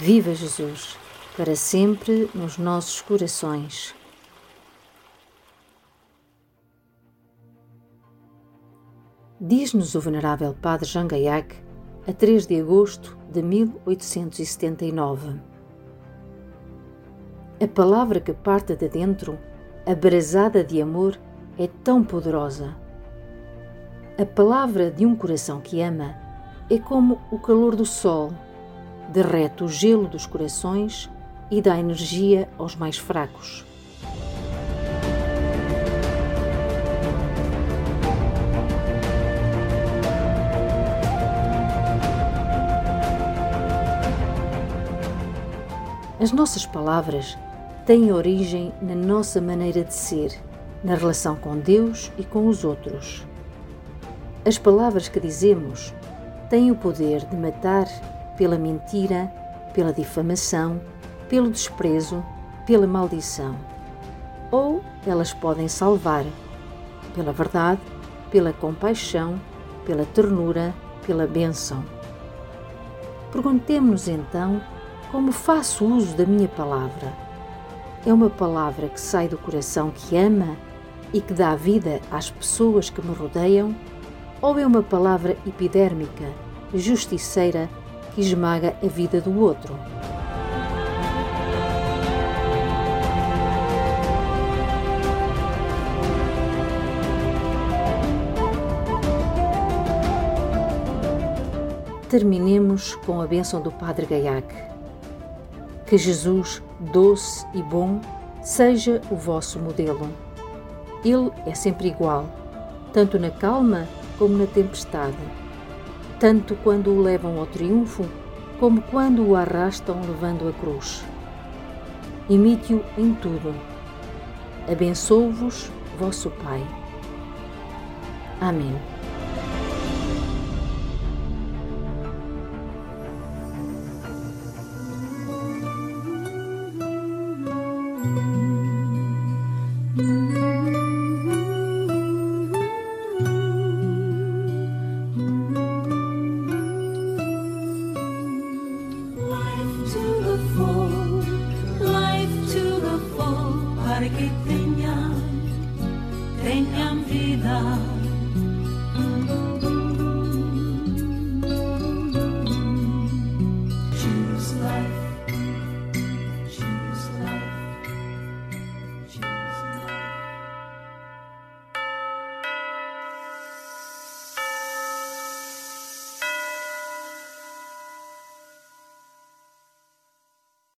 Viva Jesus, para sempre nos nossos corações. Diz-nos o venerável Padre Jean Gaillac, a 3 de agosto de 1879. A palavra que parte de dentro, abrasada de amor, é tão poderosa. A palavra de um coração que ama é como o calor do sol, derrete o gelo dos corações e dá energia aos mais fracos. As nossas palavras têm origem na nossa maneira de ser, na relação com Deus e com os outros. As palavras que dizemos têm o poder de matar pela mentira, pela difamação, pelo desprezo, pela maldição. Ou elas podem salvar pela verdade, pela compaixão, pela ternura, pela bênção. Perguntemo-nos então como faço uso da minha palavra. É uma palavra que sai do coração que ama e que dá vida às pessoas que me rodeiam? Ou é uma palavra epidérmica, justiceira, que esmaga a vida do outro? Terminemos com a bênção do Padre Gaillac. Que Jesus, doce e bom, seja o vosso modelo. Ele é sempre igual, tanto na calma como na tempestade, tanto quando o levam ao triunfo, como quando o arrastam levando a cruz. Imite-o em tudo. Abençoo-vos, vosso Pai. Amém. Life to the full, para que